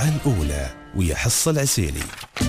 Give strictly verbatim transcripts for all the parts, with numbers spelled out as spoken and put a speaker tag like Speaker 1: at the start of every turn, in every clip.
Speaker 1: مع الأولى ويا حصة العسيلي.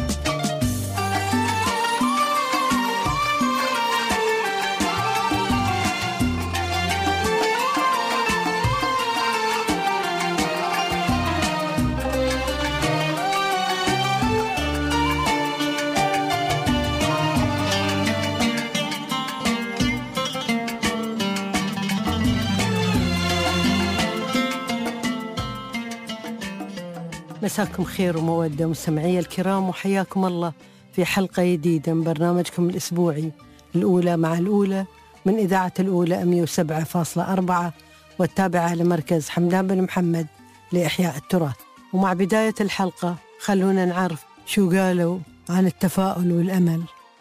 Speaker 2: مساكم خير ومودة مستمعي الكرام، وحياكم الله في حلقة جديدة من برنامجكم الأسبوعي الأولى مع الأولى من إذاعة الأولى مئة وسبعة فاصلة أربعة والتابعة لمركز حمدان بن محمد لإحياء التراث. ومع بداية الحلقة خلونا نعرف شو قالوا عن التفاؤل والأمل.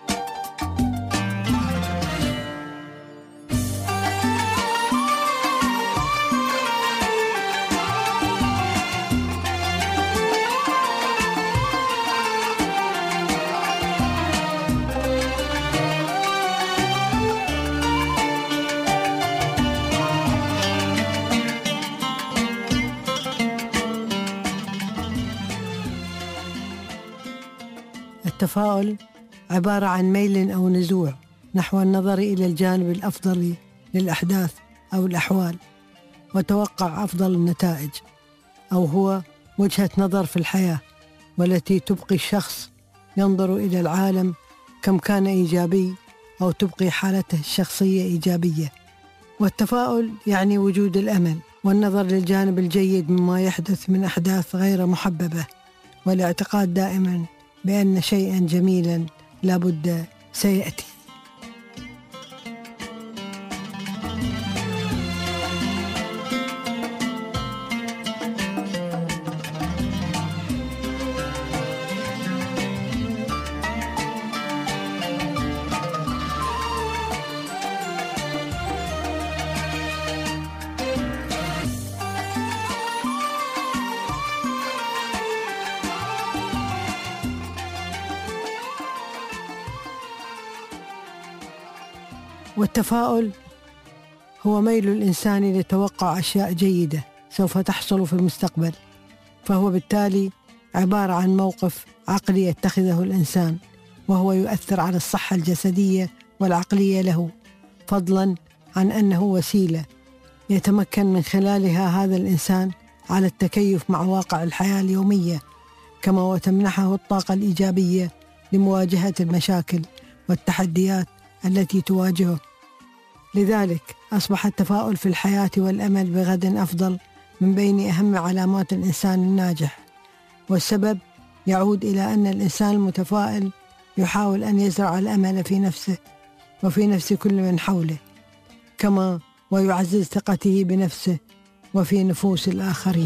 Speaker 2: التفاؤل عبارة عن ميل أو نزوع نحو النظر إلى الجانب الأفضل للأحداث أو الأحوال وتوقع أفضل النتائج، أو هو وجهة نظر في الحياة والتي تبقي الشخص ينظر إلى العالم كم كان إيجابي أو تبقي حالته الشخصية إيجابية. والتفاؤل يعني وجود الأمل والنظر للجانب الجيد مما يحدث من أحداث غير محببة، والاعتقاد دائما بأن شيئا جميلا لابد سيأتي. والتفاؤل هو ميل الإنسان لتوقع أشياء جيدة سوف تحصل في المستقبل، فهو بالتالي عبارة عن موقف عقلي يتخذه الإنسان، وهو يؤثر على الصحة الجسدية والعقلية له، فضلا عن أنه وسيلة يتمكن من خلالها هذا الإنسان على التكيف مع واقع الحياة اليومية، كما وتمنحه الطاقة الإيجابية لمواجهة المشاكل والتحديات التي تواجهه. لذلك أصبح التفاؤل في الحياة والأمل بغد أفضل من بين أهم علامات الإنسان الناجح، والسبب يعود إلى أن الإنسان المتفائل يحاول أن يزرع الأمل في نفسه وفي نفس كل من حوله، كما ويعزز ثقته بنفسه وفي نفوس الآخرين.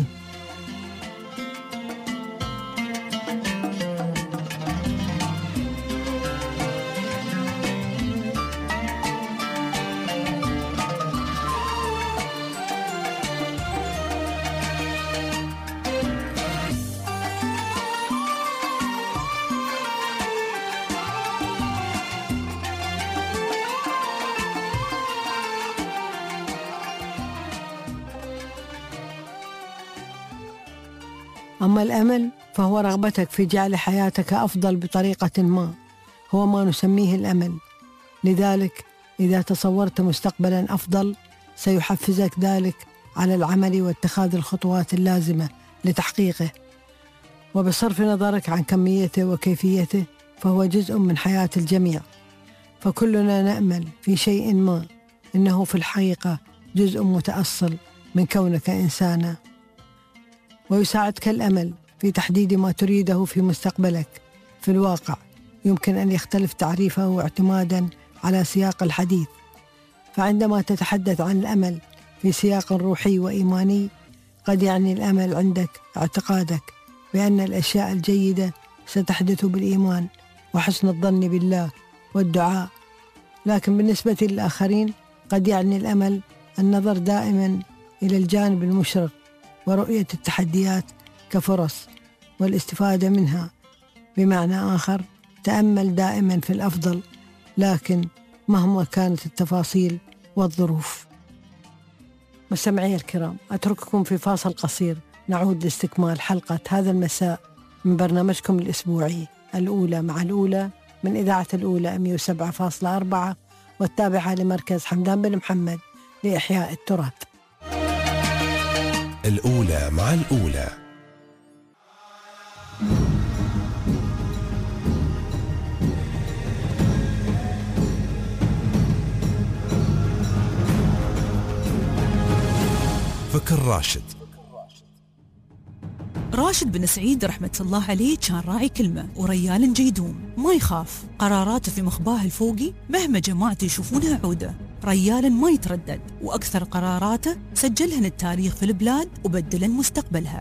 Speaker 2: أما الأمل فهو رغبتك في جعل حياتك أفضل بطريقة ما، هو ما نسميه الأمل. لذلك إذا تصورت مستقبلا أفضل سيحفزك ذلك على العمل واتخاذ الخطوات اللازمة لتحقيقه، وبصرف نظرك عن كميته وكيفيته فهو جزء من حياة الجميع، فكلنا نأمل في شيء ما، إنه في الحقيقة جزء متأصل من كونك إنسانا. ويساعدك الأمل في تحديد ما تريده في مستقبلك. في الواقع يمكن أن يختلف تعريفه اعتمادا على سياق الحديث، فعندما تتحدث عن الأمل في سياق روحي وإيماني قد يعني الأمل عندك اعتقادك بأن الأشياء الجيدة ستحدث بالإيمان وحسن الظن بالله والدعاء، لكن بالنسبة للآخرين قد يعني الأمل النظر دائما إلى الجانب المشرق ورؤية التحديات كفرص والاستفادة منها. بمعنى آخر تأمل دائما في الأفضل، لكن مهما كانت التفاصيل والظروف. مستمعي الكرام، أترككم في فاصل قصير نعود لاستكمال حلقة هذا المساء من برنامجكم الأسبوعي الأولى مع الأولى من إذاعة الأولى مئة وسبعة فاصلة أربعة والتابعة لمركز حمدان بن محمد لإحياء التراث.
Speaker 1: الأولى مع الأولى. فكر راشد.
Speaker 3: راشد بن سعيد رحمة الله عليه كان راعي كلمة وريال جيدوم، ما يخاف، قراراته في مخباه الفوقي مهما جماعته يشوفونها عودة، ريال ما يتردد، وأكثر قراراته سجلهن التاريخ في البلاد وبدلن مستقبلها.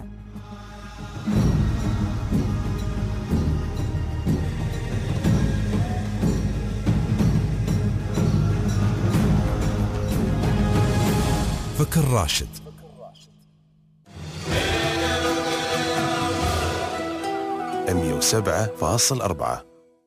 Speaker 1: فكر راشد. مئة وسبعة فاصلة أربعة.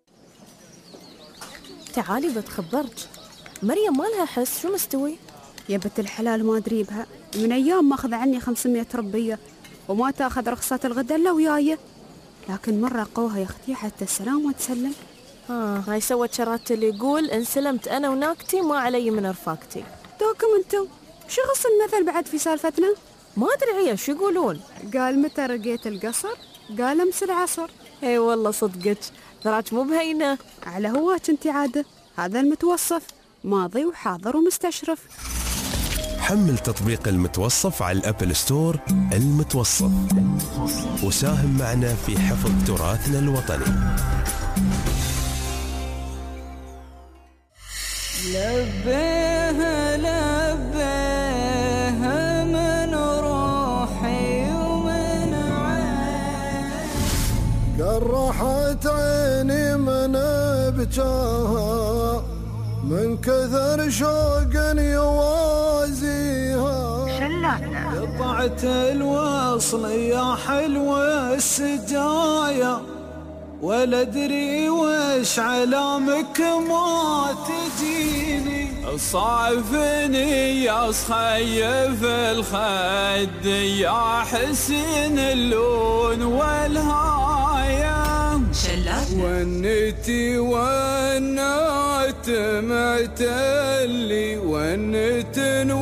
Speaker 4: تعالي بتخبرك، مريم ما لها حس، شو مستوي؟
Speaker 5: يا بنت الحلال ما أدري بها، من أيام ما أخذ عني خمسمية ربية وما تأخذ رخصة الغدا إلا وياي، لكن مرة قوها يا أختي حتى السلام وتسلم.
Speaker 4: آه هاي سوت شرات اللي يقول إن سلمت أنا وناكتي ما علي من رفاقتي.
Speaker 5: دوكم أنتم شو غص المثل بعد في سالفتنا؟
Speaker 4: ما أدري عيا شو يقولون؟
Speaker 5: قال متى رقيت القصر؟ قال أمس العصر.
Speaker 4: اي والله صدقك، ذراك مو بهينة.
Speaker 5: على هواك انت عادة، هذا المتوصف ماضي وحاضر ومستشرف.
Speaker 1: حمل تطبيق المتوصف على الأبل ستور. المتوصف، وساهم معنا في حفظ تراثنا الوطني.
Speaker 6: لبيها لبيها من روحي ومن عين،
Speaker 7: قرحت عيني من بجاها من كثر شوق يوازيها.
Speaker 6: قطعت الوصل يا حلوة السجايا، ولا ادري وش علامك ما تجيني، صعفني يا صخيف الخد يا حسين اللون والهاية، ونتي ونات معتلي ونت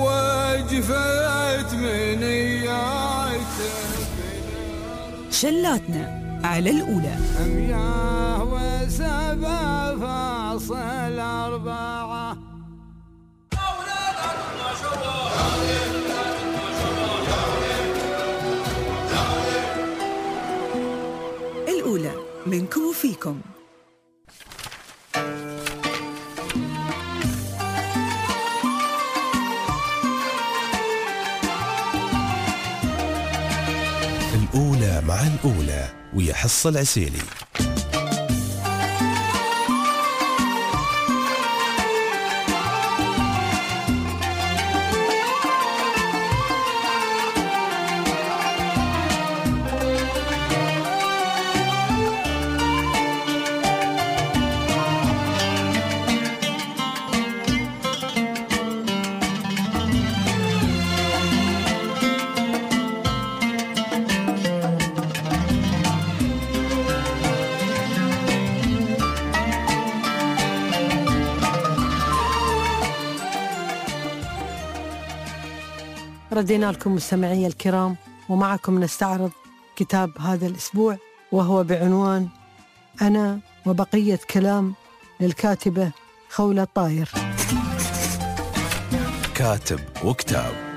Speaker 6: وجفت من اياتك.
Speaker 3: شلاتنا على الأولى.
Speaker 6: مياه وسبع فاصل أربعة.
Speaker 3: الأولى منكم وفيكم.
Speaker 1: الأولى مع الأولى ويا حصة العسيلي.
Speaker 2: ردينا لكم مستمعي الكرام، ومعكم نستعرض كتاب هذا الأسبوع وهو بعنوان أنا وبقية كلام للكاتبة خولة طاير.
Speaker 1: كاتب وكتاب.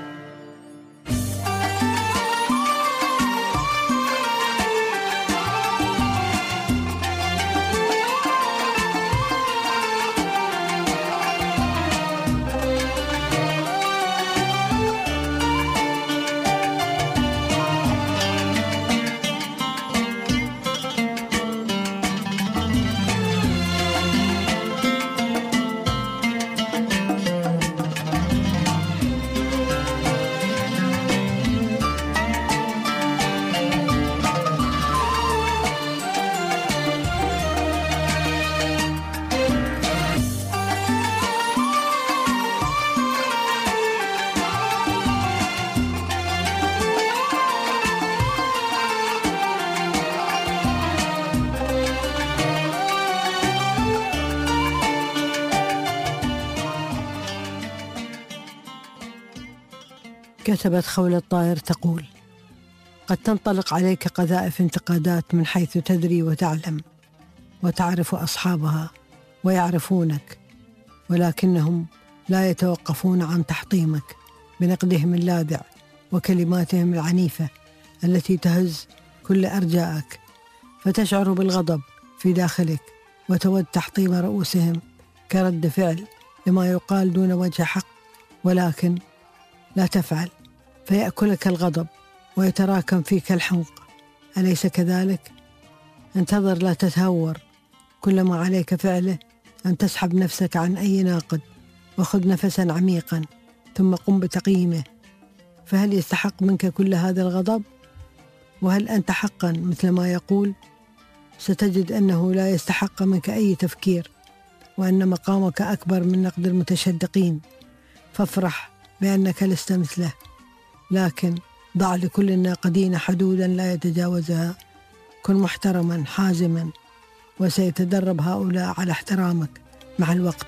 Speaker 2: كتبت خولة الطائر تقول: قد تنطلق عليك قذائف انتقادات من حيث تدري وتعلم وتعرف أصحابها ويعرفونك، ولكنهم لا يتوقفون عن تحطيمك بنقدهم اللاذع وكلماتهم العنيفة التي تهز كل أرجائك، فتشعر بالغضب في داخلك وتود تحطيم رؤوسهم كرد فعل لما يقال دون وجه حق، ولكن لا تفعل، فيأكلك الغضب ويتراكم فيك الحمق. أليس كذلك؟ انتظر، لا تتهور. كل ما عليك فعله أن تسحب نفسك عن أي ناقد، وخذ نفسا عميقا، ثم قم بتقييمه. فهل يستحق منك كل هذا الغضب؟ وهل أنت حقا مثل ما يقول؟ ستجد أنه لا يستحق منك أي تفكير، وأن مقامك أكبر من نقد المتشدقين، فافرح بأنك لست مثله. لكن ضع لكل الناقدين حدودا لا يتجاوزها. كن محترما حازما، وسيتدرب هؤلاء على احترامك مع الوقت.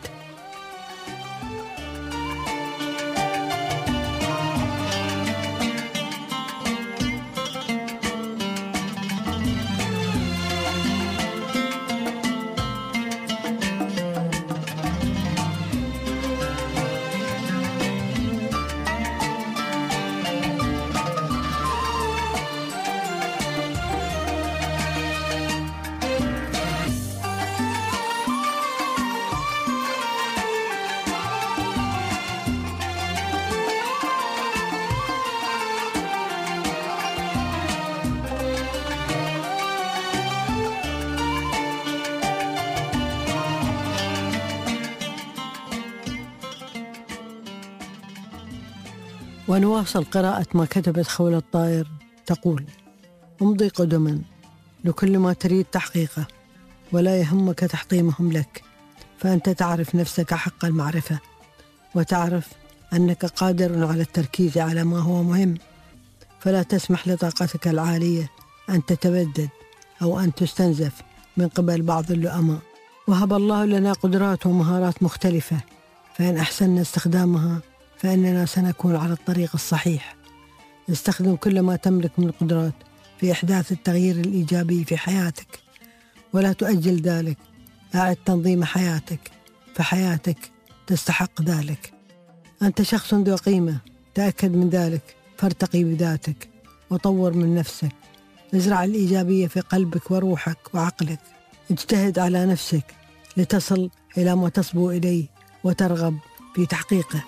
Speaker 2: ونواصل قراءة ما كتبت خولة الطائر تقول: امضي قدما لكل ما تريد تحقيقه، ولا يهمك تحطيمهم لك، فأنت تعرف نفسك حق المعرفة، وتعرف أنك قادر على التركيز على ما هو مهم، فلا تسمح لطاقتك العالية أن تتبدد أو أن تستنزف من قبل بعض اللؤماء. وهب الله لنا قدرات ومهارات مختلفة، فإن أحسننا استخدامها فإننا سنكون على الطريق الصحيح. استخدم كل ما تملك من القدرات في إحداث التغيير الإيجابي في حياتك، ولا تؤجل ذلك. أعد تنظيم حياتك، فحياتك تستحق ذلك. أنت شخص ذو قيمة، تأكد من ذلك، فارتقي بذاتك وطور من نفسك. ازرع الإيجابية في قلبك وروحك وعقلك. اجتهد على نفسك لتصل إلى ما تصبو إليه وترغب في تحقيقه.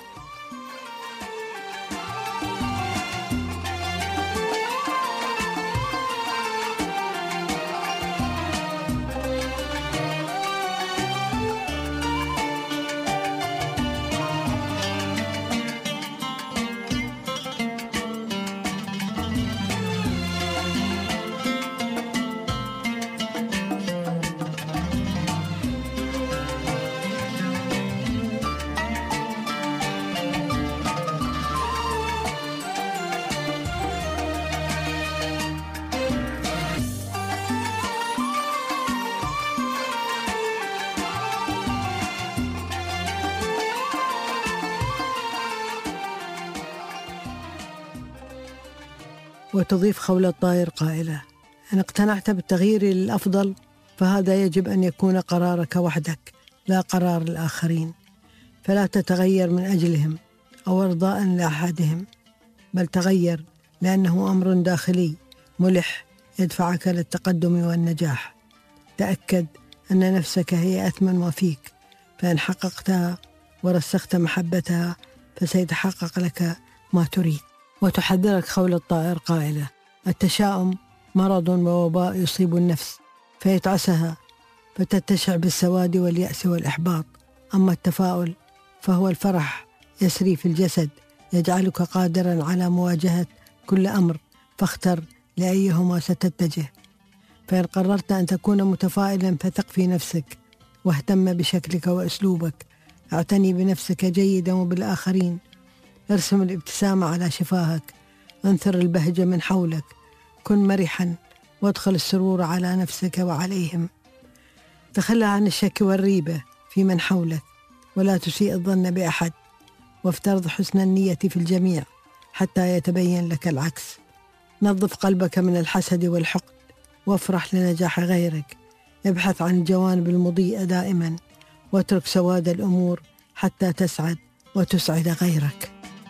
Speaker 2: وتضيف خولة الطائر قائلة: إن اقتنعت بالتغيير للأفضل فهذا يجب أن يكون قرارك وحدك، لا قرار الآخرين. فلا تتغير من أجلهم أو إرضاء لأحدهم، بل تغير لأنه أمر داخلي ملح يدفعك للتقدم والنجاح. تأكد أن نفسك هي أثمن ما فيك، فإن حققتها ورسخت محبتها فسيتحقق لك ما تريد. وتحذرك خولة الطائر قائلة: التشاؤم مرض ووباء يصيب النفس فيتعسها، فتتشع بالسواد واليأس والإحباط. أما التفاؤل فهو الفرح يسري في الجسد، يجعلك قادرا على مواجهة كل أمر، فاختر لأيهما ستتجه. فإن قررت أن تكون متفائلا فثق في نفسك، واهتم بشكلك وأسلوبك. اعتني بنفسك جيدا وبالآخرين. ارسم الابتسامة على شفاهك، انثر البهجة من حولك، كن مرحا وادخل السرور على نفسك وعليهم. تخلى عن الشك والريبة في من حولك، ولا تسيء الظن بأحد، وافترض حسن النية في الجميع حتى يتبين لك العكس. نظف قلبك من الحسد والحقد وافرح لنجاح غيرك. ابحث عن الجوانب المضيئة دائما واترك سواد الأمور حتى تسعد وتسعد غيرك.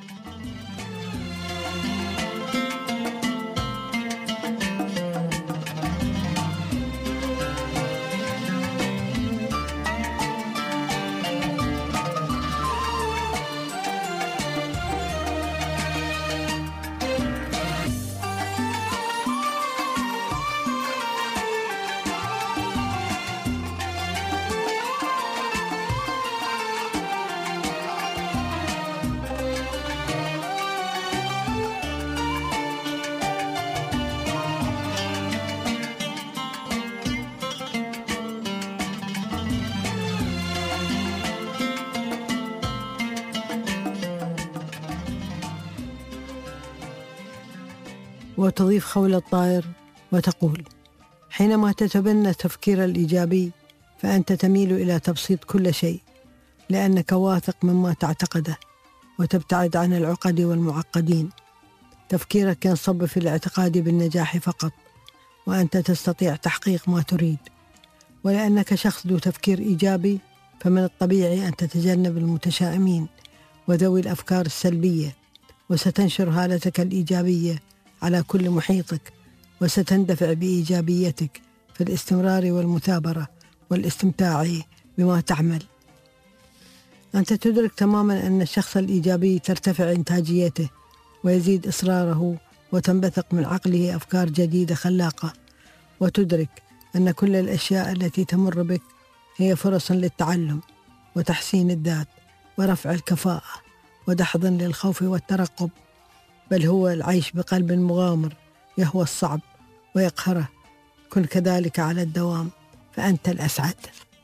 Speaker 2: وتضيف خول الطائر وتقول: حينما تتبنى التفكير الإيجابي فأنت تميل إلى تبسيط كل شيء لأنك واثق مما تعتقده وتبتعد عن العقد والمعقدين. تفكيرك ينصب في الاعتقاد بالنجاح فقط وأنت تستطيع تحقيق ما تريد. ولأنك شخص ذو تفكير إيجابي فمن الطبيعي أن تتجنب المتشائمين وذوي الأفكار السلبية، وستنشر هالتك الإيجابية على كل محيطك وستندفع بإيجابيتك في الاستمرار والمثابرة والاستمتاع بما تعمل. أنت تدرك تماما أن الشخص الإيجابي ترتفع إنتاجيته ويزيد إصراره وتنبثق من عقله أفكار جديدة خلاقة، وتدرك أن كل الأشياء التي تمر بك هي فرص للتعلم وتحسين الذات ورفع الكفاءة ودحض للخوف والترقب، بل هو العيش بقلب مغامر يهوى الصعب ويقهره. كن كذلك على الدوام فأنت الأسعد.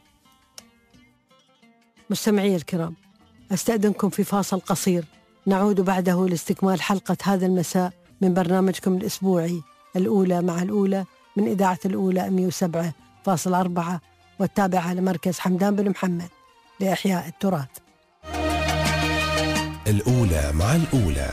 Speaker 2: مستمعي الكرام، أستأذنكم في فاصل قصير، نعود بعده لاستكمال حلقة هذا المساء من برنامجكم الأسبوعي الأولى مع الأولى من إذاعة الأولى مئة وسبعة فاصلة أربعة والتابعة لمركز حمدان بن محمد لإحياء التراث.
Speaker 1: الأولى مع الأولى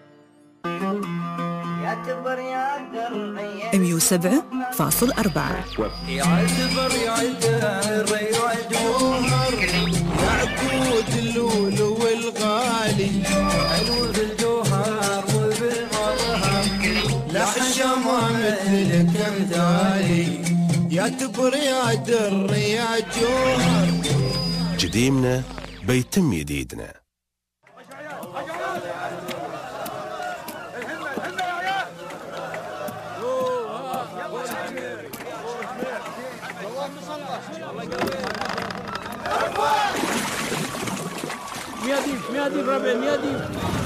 Speaker 3: مئة وسبعة فاصلة أربعة.
Speaker 6: يعتبر يعتبر يعتبر يعقود اللول والغالي حلو بالجوهر وبالمرهم لا حشمه مثلك امثالي يعتبر يا در يا جوهر
Speaker 1: جديمنا بيتم جديدنا.
Speaker 8: مياديب مياديب ربع مياديب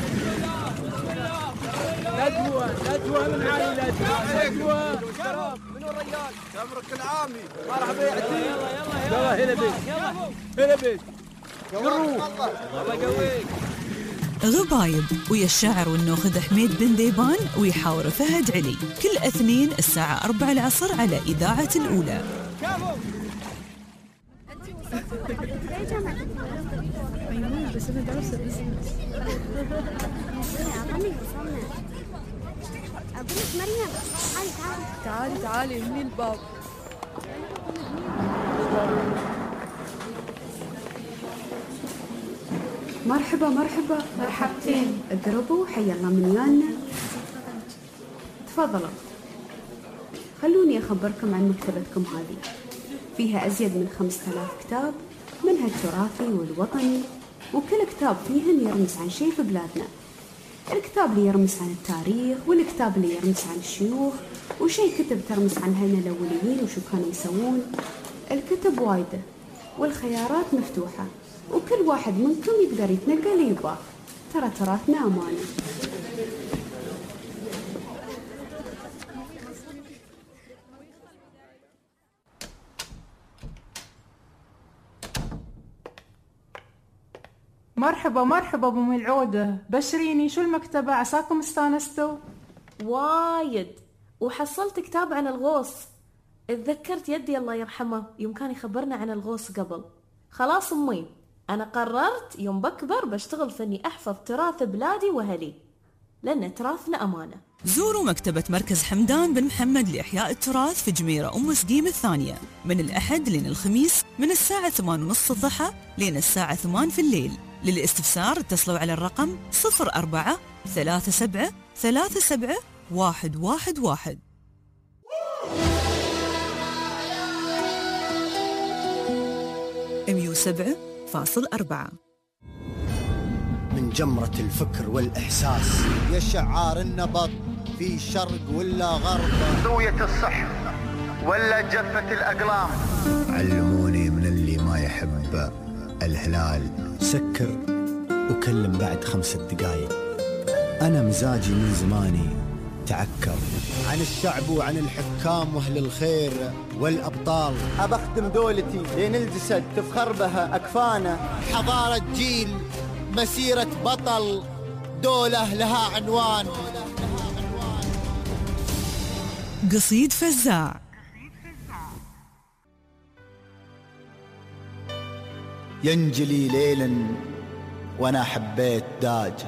Speaker 8: لا تهوى لا تهوى من عالي لا تهوى منو الرجال تمرك العامي مرحبا يعطيك يلا يلا يلا هلا بيك هلا بيك قروه الله يقويك.
Speaker 3: غبايب ويا الشاعر والنوخذ حميد بن ذيبان ويحاور فهد علي كل اثنين الساعة أربعة العصر على إذاعة الأولى.
Speaker 5: بس أنا درست أقولك مريم تعالي تعالي تعالي تعالي من الباب. مرحبا مرحبا مرحبتين اقربوا حي الله من ويانا. تفضلوا خلوني أخبركم عن مكتبتكم هذه، فيها أزيد من خمسة آلاف كتاب منها التراثي والوطني، وكل كتاب فيهن يرمز عن شيء في بلادنا. الكتاب اللي يرمز عن التاريخ، والكتاب اللي يرمز عن الشيوخ، وشيء كتب ترمز عن هنا الأوليين وشو كانوا يسوون. الكتب وايدة والخيارات مفتوحة، وكل واحد منكم يقدر يتنقل اللي يبغاه. ترى تراثنا أمانة.
Speaker 9: مرحبا مرحبا ابو ملعوده، بشريني شو المكتبه، عساكم استانستوا؟
Speaker 4: وايد، وحصلت كتاب عن الغوص. اتذكرت يدي الله يرحمه يوم كان يخبرنا عن الغوص قبل. خلاص امي، انا قررت يوم بكبر بشتغل في اني احفظ تراث بلادي واهلي. لأن تراثنا أمانة.
Speaker 3: زوروا مكتبة مركز حمدان بن محمد لإحياء التراث في جميرة أم سقيم الثانية من الأحد لين الخميس من الساعة ثمانية ونص الضحى لين الساعة ثمانية في الليل. للاستفسار اتصلوا على الرقم صفر أربعة ثلاثة سبعة ثلاثة سبعة واحد واحد واحد. مية وسبعة فاصل أربعة.
Speaker 10: من جمرة الفكر والإحساس يشعار النبض في شرق ولا غرب،
Speaker 11: زوية الصح ولا جفة الأقلام.
Speaker 10: علموني من اللي ما يحب الهلال سكر وكلم بعد خمسة دقايق. أنا مزاجي من زماني تعكر عن الشعب وعن الحكام وأهل الخير والأبطال.
Speaker 11: أبخدم دولتي لين الجسد تفخر بها أكفانه.
Speaker 10: حضارة جيل مسيرة بطل دولة لها عنوان.
Speaker 3: قصيد فزاع.
Speaker 10: ينجلي ليلا وانا حبيت داجه،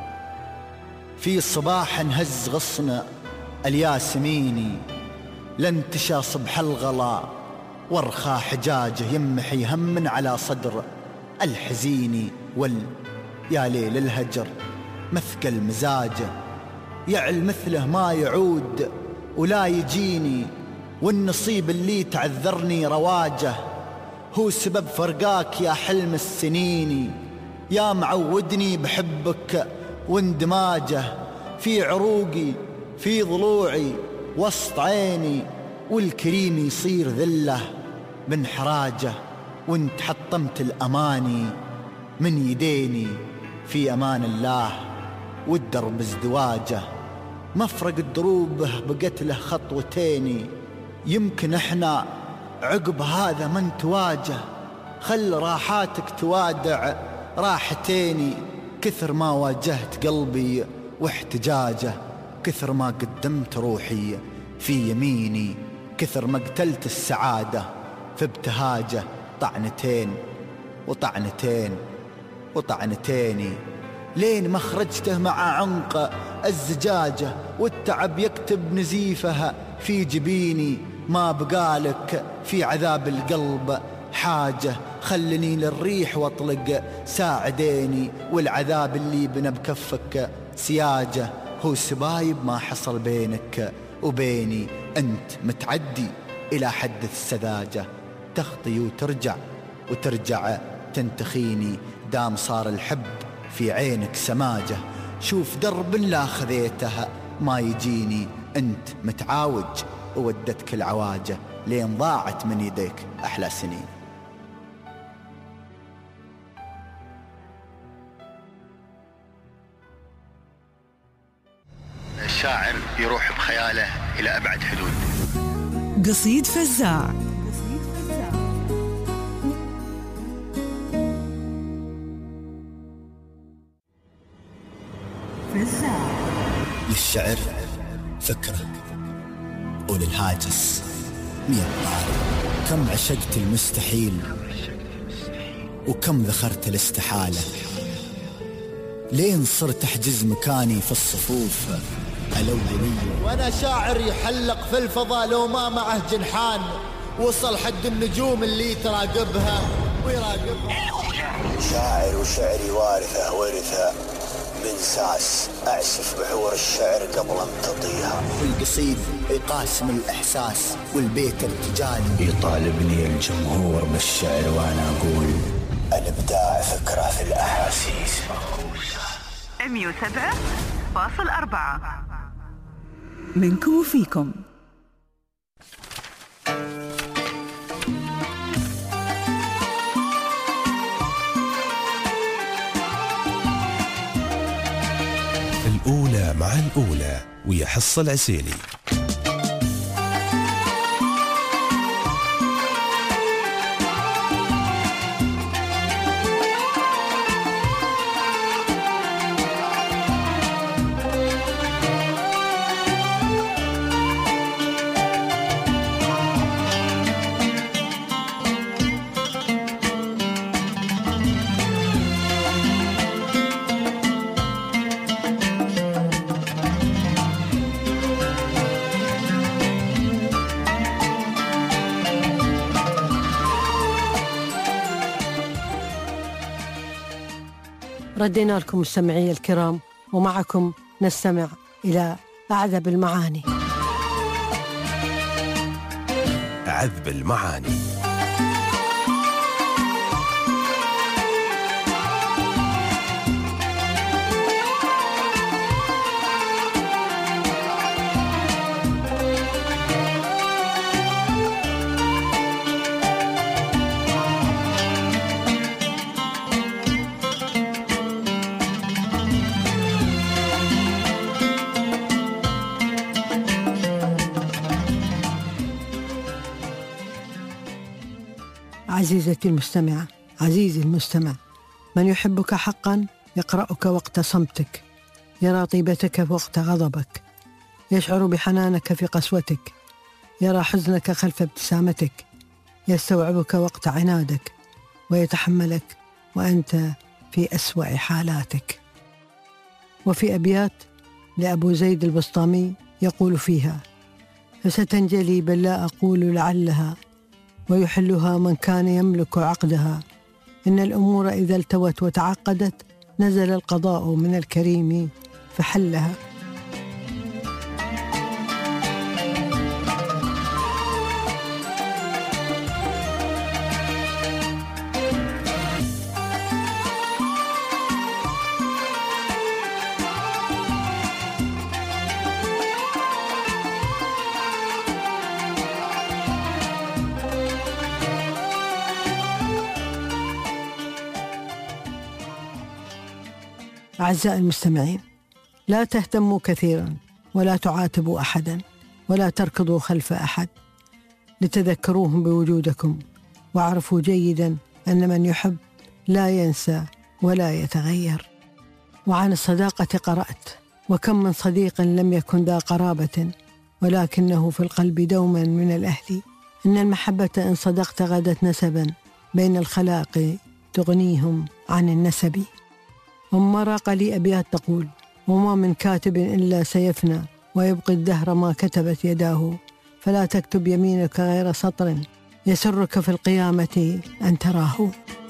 Speaker 10: في صباح هز غصن الياسميني، لانتشى صبح الغلا وارخى حجاجه، يمحي هم على صدر الحزيني. وال يا ليل الهجر مثقل مزاجه، يعل مثله ما يعود ولا يجيني، والنصيب اللي تعذرني رواجه، هو سبب فرقاك يا حلم السنيني. يا معودني بحبك واندماجه، في عروقي في ضلوعي وسط عيني، والكريم يصير ذله من حراجه، وانت حطمت الأماني من يديني. في أمان الله والدرب ازدواجه، مفرق الدروب بقت له خطوتيني، يمكن احنا عقب هذا من تواجه. خل راحاتك توادع راحتيني، كثر ما واجهت قلبي واحتجاجه، كثر ما قدمت روحي في يميني، كثر ما قتلت السعادة في ابتهاجه. طعنتين وطعنتين وطعنتيني، لين ما خرجته مع عنق الزجاجة، والتعب يكتب نزيفها في جبيني. ما بقالك في عذاب القلب حاجة، خلني للريح واطلق ساعديني، والعذاب اللي بنا بكفك سياجة، هو سبايب ما حصل بينك وبيني. أنت متعدي إلى حد السذاجة، تخطي وترجع وترجع تنتخيني، دام صار الحب في عينك سماجة، شوف درب لا خذيته ما يجيني. أنت متعاوج وودتك العواجة، لين ضاعت من يديك أحلى سنين.
Speaker 11: الشاعر يروح بخياله إلى أبعد حدود.
Speaker 3: قصيد فزاع. فزاع.
Speaker 10: للشعر فكرة وللهاجس مية طارق، كم عشقت المستحيل وكم ذخرت الاستحالة، لين صرت أحجز مكاني في الصفوف الأولية.
Speaker 11: وأنا شاعر يحلق في الفضاء لو ما معه جنحان، وصل حد النجوم اللي تراقبها ويراقبها.
Speaker 10: شاعر وشعري وارثة ورثة من ساس، أعسف بحور الشعر قبل امتطيها. القصيد يقاسم الإحساس والبيت ارتجالي، يطالبني الجمهور بالشعر وأنا أقول الإبداع فكرة في الأحاسيس مخوصة.
Speaker 3: مية وسبعة فاصل أربعة منكم وفيكم.
Speaker 1: الأولى مع الأولى ويحص العسيلي.
Speaker 2: ردينا لكم مستمعي الكرام، ومعكم نستمع إلى أعذب المعاني.
Speaker 1: عذب المعاني.
Speaker 2: عزيزتي المستمعة، عزيزي المستمع، من يحبك حقا يقرأك وقت صمتك، يرى طيبتك وقت غضبك، يشعر بحنانك في قسوتك، يرى حزنك خلف ابتسامتك، يستوعبك وقت عنادك، ويتحملك وأنت في أسوأ حالاتك. وفي أبيات لأبو زيد البسطامي يقول فيها: فستنجلي بل لا أقول لعلها، ويحلها من كان يملك عقدها، إن الأمور إذا التوت وتعقدت نزل القضاء من الكريم فحلها. أعزائي المستمعين، لا تهتموا كثيرا ولا تعاتبوا أحدا ولا تركضوا خلف أحد، لتذكروهم بوجودكم، واعرفوا جيدا أن من يحب لا ينسى ولا يتغير. وعن الصداقة قرأت: وكم من صديق لم يكن ذا قرابة ولكنه في القلب دوما من الأهل، إن المحبة إن صدقت غدت نسبا بين الخلاق تغنيهم عن النسب. وما راق لي أبيات تقول: وما من كاتب إلا سيفنى ويبقي الدهر ما كتبت يداه، فلا تكتب يمينك غير سطر يسرك في القيامة أن تراه.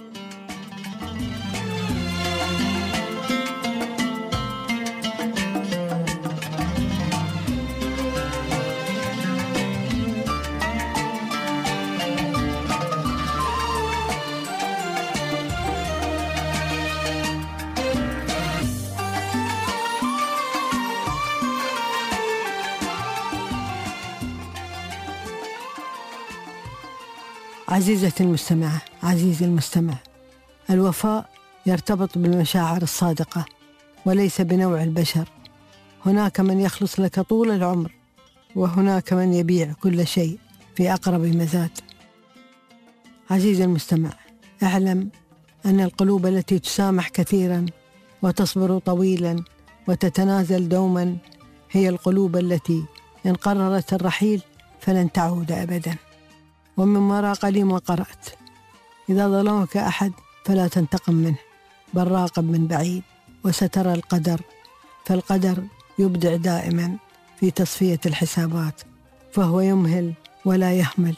Speaker 2: عزيزتي المستمعة، عزيزي المستمع، الوفاء يرتبط بالمشاعر الصادقة وليس بنوع البشر. هناك من يخلص لك طول العمر، وهناك من يبيع كل شيء في أقرب مزاد. عزيزي المستمع، اعلم أن القلوب التي تسامح كثيرا وتصبر طويلا وتتنازل دوما هي القلوب التي إن قررت الرحيل فلن تعود أبدا. ومما راق لي ما قرأت: إذا ظلمك أحد فلا تنتقم منه، بل راقب من بعيد وسترى القدر، فالقدر يبدع دائما في تصفية الحسابات، فهو يمهل ولا يهمل.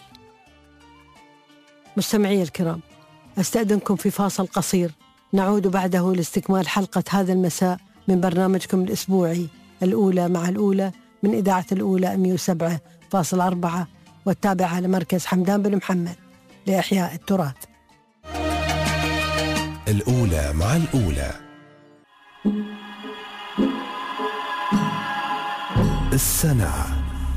Speaker 2: مستمعي الكرام، أستأذنكم في فاصل قصير، نعود بعده لاستكمال حلقة هذا المساء من برنامجكم الأسبوعي الأولى مع الأولى من إذاعة الأولى مئة وسبعة فاصلة أربعة، والتابعة لمركز حمدان بن محمد لإحياء التراث.
Speaker 1: الأولى مع الأولى. السنة.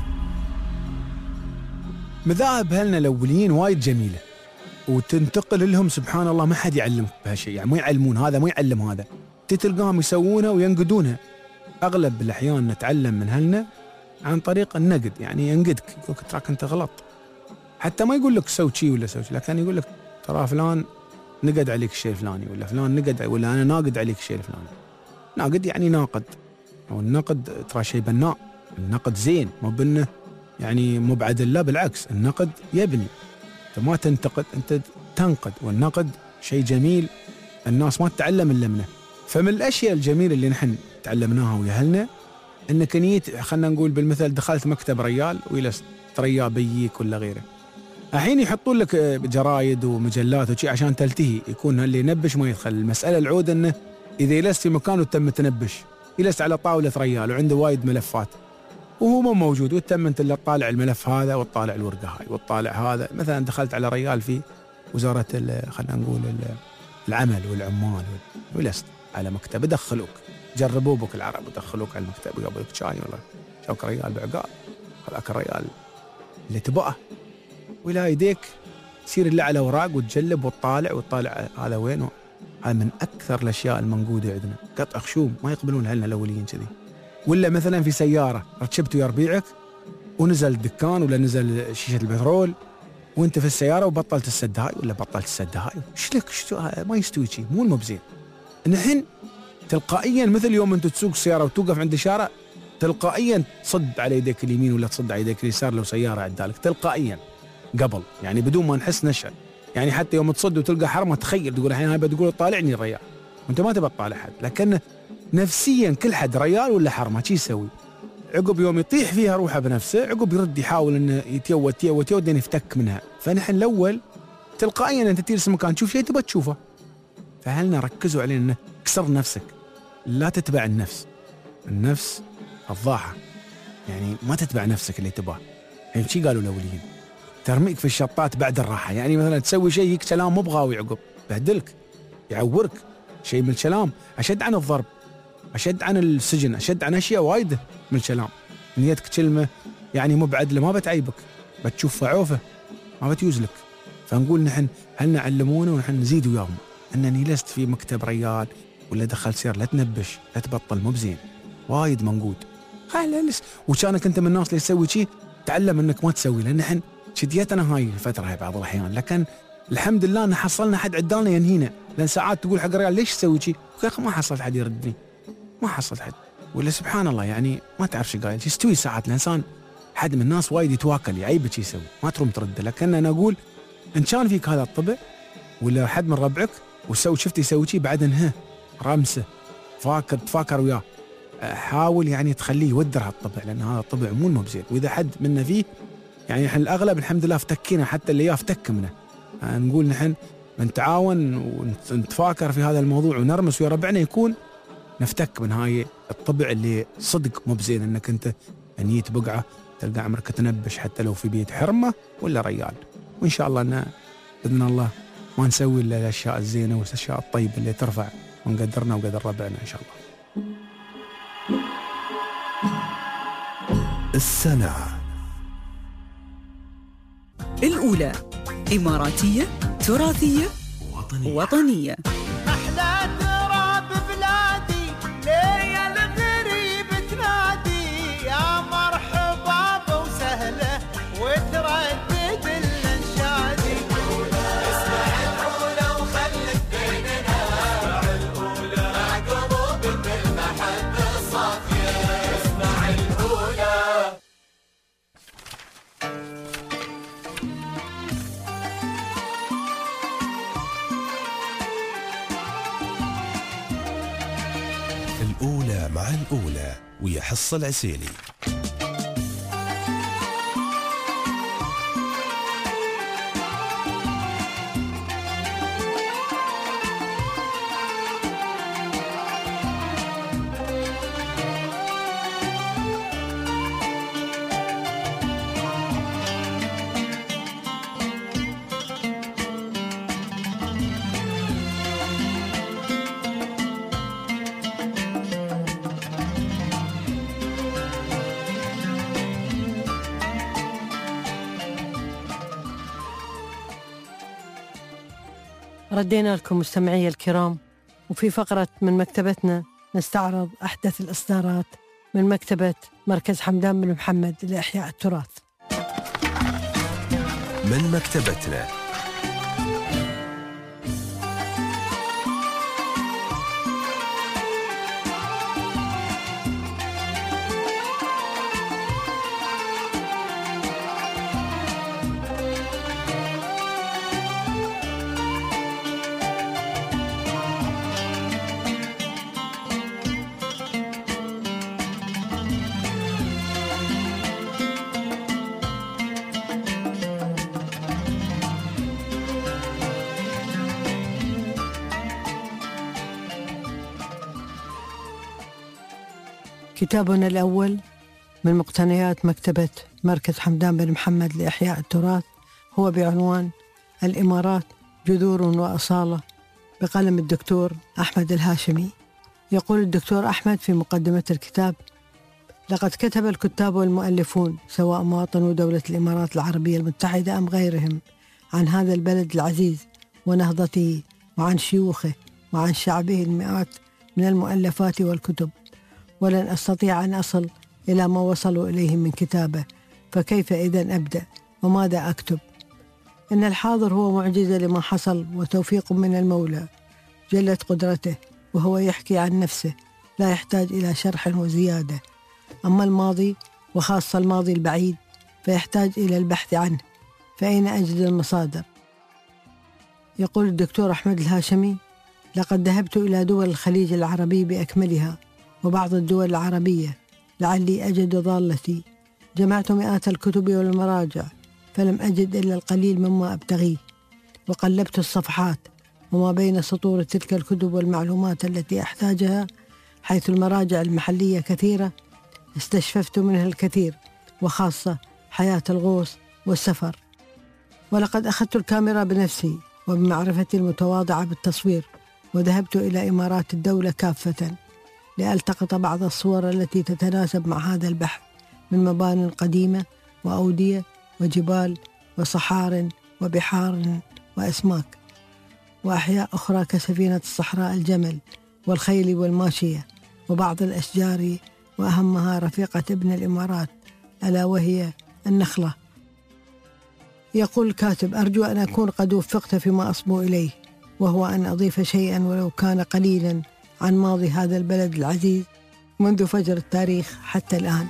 Speaker 12: مذاهب أهلنا الأوليين وايد جميلة، وتنتقل لهم سبحان الله ما حد يعلمك بهالشيء، يعني ما يعلمون هذا ما يعلم هذا، تتلقاهم يسوونها وينقدونها. أغلب الأحيان نتعلم من أهلنا عن طريق النقد، يعني ينقدك يقولك تراك أنت غلط، حتى ما يقول لك سوي شيء ولا سوي شيء، لكن يقول لك ترى فلان نقد عليك الشيء الفلاني، ولا فلان نقد، ولا أنا ناقد عليك الشيء الفلاني. ناقد يعني ناقد، والنقد ترى شيء بناء، النقد زين، مو بأنه يعني مبعد، لا بالعكس، النقد يبني. أنت ما تنتقد، أنت تنقد، والنقد شيء جميل الناس ما تتعلم إلا منه. فمن الأشياء الجميلة اللي نحن تعلمناها ويا أهلنا انك نيت، خلنا نقول بالمثل، دخلت مكتب ريال ويلس ريال بيك ولا غيره، الحين يحطون لك جرايد ومجلات وشي عشان تلتهي، يكون اللي ينبش ما يدخل. المسألة العود انه إذا جلست في مكان وتم تنبش، جلست على طاولة ريال وعنده وايد ملفات وهو مو موجود، وتم أنت اللي تطالع الملف هذا وتطالع الورقة هاي وتطالع هذا. مثلا دخلت على ريال في وزارة خلينا نقول العمل والعمال، ولست على مكتب يدخلوك، جربوا بك العرب ودخلوك على المكتب ويقابلك شاي والله شوك ريال بعقال، هذاك الريال اللي تبقى ولا يديك تصير اللي على وراق وتجلب وتطالع وتطالع هذا وين. هذا من أكثر الأشياء المنقودة عندنا، قطع خشوم ما يقبلون هلنا الأوليين كذي. ولا مثلا في سيارة ركبت ويا ربيعك ونزل الدكان ولا نزل شيشة البترول وانت في السيارة وبطلت السد هاي ولا بطلت السد هاي، ايش لك ما يستوي شيء، مو المبزين. نحن تلقائيا مثل يوم انت تسوق السيارة وتوقف عند الشارع تلقائيا تصد على يديك اليمين ولا تصد على يديك اليسار لو سيارة عدالك تلقائيا قبل، يعني بدون ما نحس نشعر. يعني حتى يوم تصد وتلقى حرمة تخيل تقول الحين هاي بتقول طالعني الريال وانت ما تبى تطالع حد، لكن نفسيا كل حد ريال ولا حرمة شي يسوي؟ عقب يوم يطيح فيها روحه بنفسه عقب يرد يحاول انه يتيوت يتيوت يتيوت لين يفتك منها. فنحن الاول تلقائيا انت تجلس مكان تشوف شيء تبى تشوفه. فهلنا ركزوا عليه انه كسر نفسك، لا تتبع النفس، النفس فضاحة، يعني ما تتبع نفسك اللي تباه. يعني شي قالوا الاوليين ترميك في الشطات بعد الراحة، يعني مثلا تسوي شيء يك كلام مو بغاوي عقب بهدلك يعورك، شيء من الكلام أشد عن الضرب، أشد عن السجن، أشد عن أشياء وايدة من الكلام. نيتك كلمة يعني مو بعدلة ما بتعيبك، بتشوف عوفة ما بتيوزلك. فنقول نحن هل نعلمونه ونحن نزيد وياهم أنني لست في مكتب ريال ولا دخل سير لا تنبش لا تبطل مو بزين، وايد منقود. هلا لس وكانك أنت من الناس اللي يسوي شيء تعلم أنك ما تسوي، لأن نحن شديتنا هاي الفترة هاي بعض الأحيان، لكن الحمد لله أن حصلنا حد عدالنا ينهينا. لأن ساعات تقول حق الرجال ليش تسوي شيء؟ يا أخي ما حصلت حد يردني، ما حصلت حد، ولا سبحان الله يعني ما تعرف شو قايل يستوي. ساعات الإنسان حد من الناس وايد يتواكل يعيبك يسوي ما تروم ترده، لكن أنا أقول إن كان فيك هذا الطبع ولا حد من ربعك وسوي شفت يسوي شيء بعد انها رمسه فاكر تفاكر وياه، حاول يعني تخليه يودر هالطبع، لأن هذا الطبع مو المبزين. وإذا حد منا فيه يعني نحن الأغلب الحمد لله افتكينا، حتى اللي يفتك منه. يعني نقول نحن نتعاون ونتفاكر في هذا الموضوع ونرمس ويا ربعنا يكون نفتك من هاي الطبع اللي صدق مبزين، انك انت نيت بقعه تلقى عمرك تنبش حتى لو في بيت حرمه ولا ريال. وان شاء الله ان باذن الله ما نسوي الا الاشياء الزينه والاشياء الطيبه اللي ترفع من قدرنا وقدر ربعنا ان شاء الله.
Speaker 1: السنة
Speaker 3: الأولى إماراتية تراثية وطنية, وطنية.
Speaker 6: أحلى تراب بلادي ليا الغريب تنادي يا مرحبا وسهلة وتردد الانشادي. اسمع الأولى وخلك بيننا، اسمع الأولى مع قلوب بالمحبة الصافية. اسمع الأولى.
Speaker 1: الأولى مع الأولى ويا حصة العسيلي.
Speaker 2: ردينا لكم مستمعي الكرام، وفي فقرة من مكتبتنا نستعرض أحدث الإصدارات من مكتبة مركز حمدان بن محمد لإحياء التراث.
Speaker 1: من مكتبتنا
Speaker 2: كتابنا الأول من مقتنيات مكتبة مركز حمدان بن محمد لإحياء التراث هو بعنوان الإمارات جذور وأصالة، بقلم الدكتور أحمد الهاشمي. يقول الدكتور أحمد في مقدمة الكتاب: لقد كتب الكتاب والمؤلفون سواء مواطنو دولة الإمارات العربية المتحدة أم غيرهم عن هذا البلد العزيز ونهضته، وعن شيوخه وعن شعبه المئات من المؤلفات والكتب، ولن أستطيع أن أصل إلى ما وصلوا إليه من كتابة، فكيف إذن أبدأ وماذا أكتب؟ إن الحاضر هو معجزة لما حصل وتوفيق من المولى جلت قدرته، وهو يحكي عن نفسه لا يحتاج إلى شرح وزيادة. أما الماضي وخاصة الماضي البعيد فيحتاج إلى البحث عنه، فأين أجد المصادر؟ يقول الدكتور أحمد الهاشمي: لقد ذهبت إلى دول الخليج العربي بأكملها وبعض الدول العربية لعلي أجد ضالتي. جمعت مئات الكتب والمراجع فلم أجد إلا القليل مما أبتغيه، وقلبت الصفحات وما بين سطور تلك الكتب والمعلومات التي أحتاجها، حيث المراجع المحلية كثيرة استشففت منها الكثير، وخاصة حياة الغوص والسفر. ولقد أخذت الكاميرا بنفسي وبمعرفتي المتواضعة بالتصوير، وذهبت إلى إمارات الدولة كافة لألتقط بعض الصور التي تتناسب مع هذا البحث من مبان قديمة وأودية وجبال وصحار وبحار وأسماك، وأحياء أخرى كسفينة الصحراء الجمل والخيل والماشية وبعض الأشجار، وأهمها رفيقة ابن الإمارات ألا وهي النخلة. يقول الكاتب: أرجو أن أكون قد وفقت فيما أصبو إليه، وهو أن أضيف شيئا ولو كان قليلا عن ماضي هذا البلد العزيز منذ فجر التاريخ حتى الآن.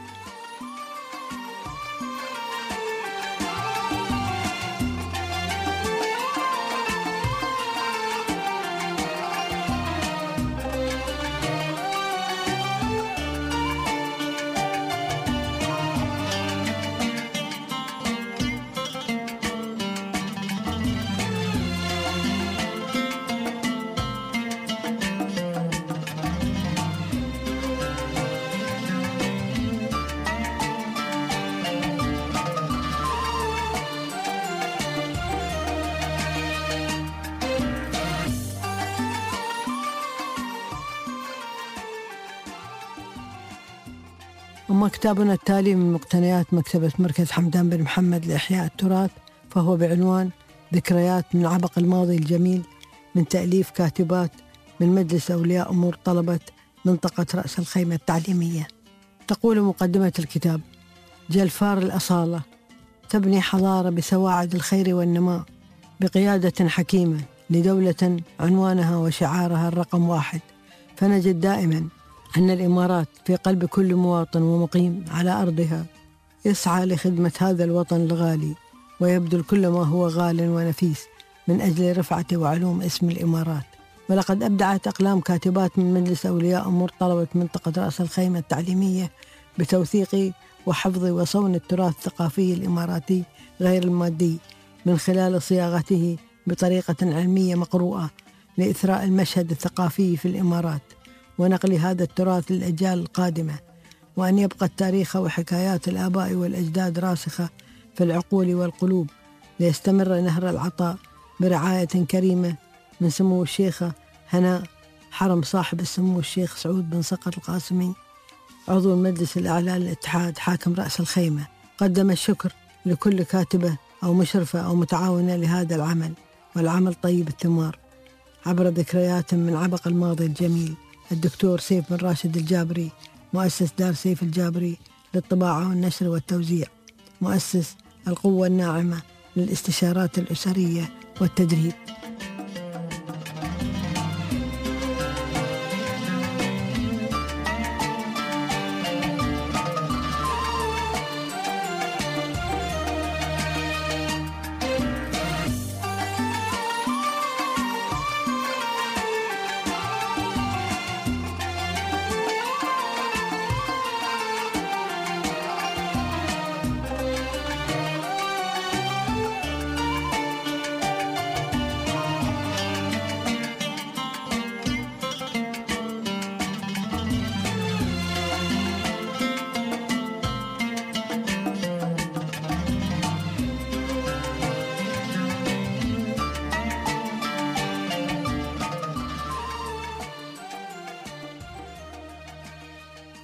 Speaker 2: أما كتابنا التالي من مقتنيات مكتبة مركز حمدان بن محمد لإحياء التراث فهو بعنوان ذكريات من عبق الماضي الجميل، من تأليف كاتبات من مجلس أولياء أمور طلبة منطقة رأس الخيمة التعليمية. تقول مقدمة الكتاب: جلفار الأصالة تبني حضارة بسواعد الخير والنماء بقيادة حكيمة لدولة عنوانها وشعارها الرقم واحد، فنجد دائما أن الإمارات في قلب كل مواطن ومقيم على أرضها يسعى لخدمة هذا الوطن الغالي، ويبذل كل ما هو غال ونفيس من أجل رفعة وعلوم اسم الإمارات. ولقد أبدعت أقلام كاتبات من مجلس أولياء أمور طلبة منطقة رأس الخيمة التعليمية بتوثيق وحفظ وصون التراث الثقافي الإماراتي غير المادي من خلال صياغته بطريقة علمية مقروءة لإثراء المشهد الثقافي في الإمارات ونقل هذا التراث للأجيال القادمة، وأن يبقى التاريخ وحكايات الآباء والأجداد راسخة في العقول والقلوب، ليستمر نهر العطاء برعاية كريمة من سمو الشيخة هناء حرم صاحب السمو الشيخ سعود بن صقر القاسمي عضو المجلس الأعلى للاتحاد حاكم رأس الخيمة. قدم الشكر لكل كاتبة أو مشرفة أو متعاونة لهذا العمل، والعمل طيب الثمار عبر ذكريات من عبق الماضي الجميل. الدكتور سيف بن راشد الجابري، مؤسس دار سيف الجابري للطباعة والنشر والتوزيع، مؤسس القوة الناعمة للاستشارات الأسرية والتدريب.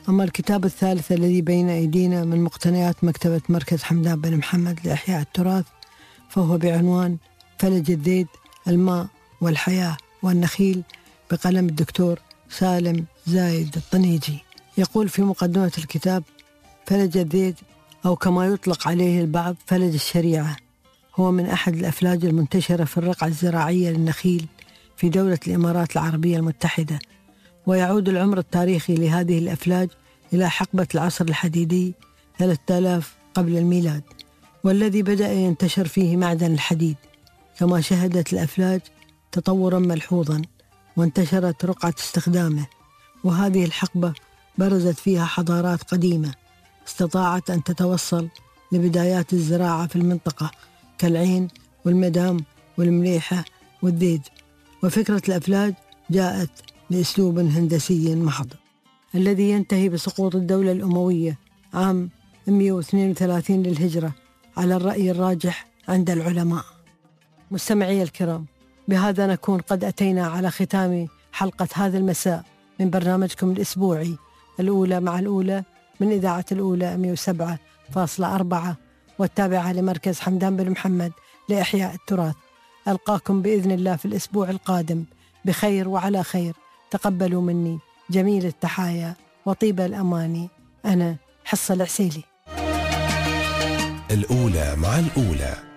Speaker 2: أما الكتاب الثالث الذي بين أيدينا من مقتنيات مكتبة مركز حمدان بن محمد لإحياء التراث فهو بعنوان فلج الذيد، الماء والحياة والنخيل، بقلم الدكتور سالم زايد الطنيجي. يقول في مقدمة الكتاب: فلج الذيد، أو كما يطلق عليه البعض فلج الشريعة، هو من أحد الأفلاج المنتشرة في الرقعة الزراعية للنخيل في دولة الإمارات العربية المتحدة، ويعود العمر التاريخي لهذه الأفلاج إلى حقبة العصر الحديدي ثلاثة آلاف قبل الميلاد، والذي بدأ ينتشر فيه معدن الحديد. كما شهدت الأفلاج تطورا ملحوظا وانتشرت رقعة استخدامه، وهذه الحقبة برزت فيها حضارات قديمة استطاعت أن تتوصل لبدايات الزراعة في المنطقة كالعين والمدام والمليحة والذيد. وفكرة الأفلاج جاءت بأسلوب هندسي محض، الذي ينتهي بسقوط الدولة الأموية عام مئة واثنين وثلاثين للهجرة على الرأي الراجح عند العلماء. مستمعي الكرام، بهذا نكون قد أتينا على ختام حلقة هذا المساء من برنامجكم الأسبوعي الأولى مع الأولى من إذاعة الأولى مئة وسبعة فاصلة أربعة والتابعة لمركز حمدان بن محمد لإحياء التراث. ألقاكم بإذن الله في الأسبوع القادم بخير وعلى خير. تقبلوا مني جميل التحايا وطيب الأماني. أنا حصة العسيلي.
Speaker 1: الأولى مع الأولى.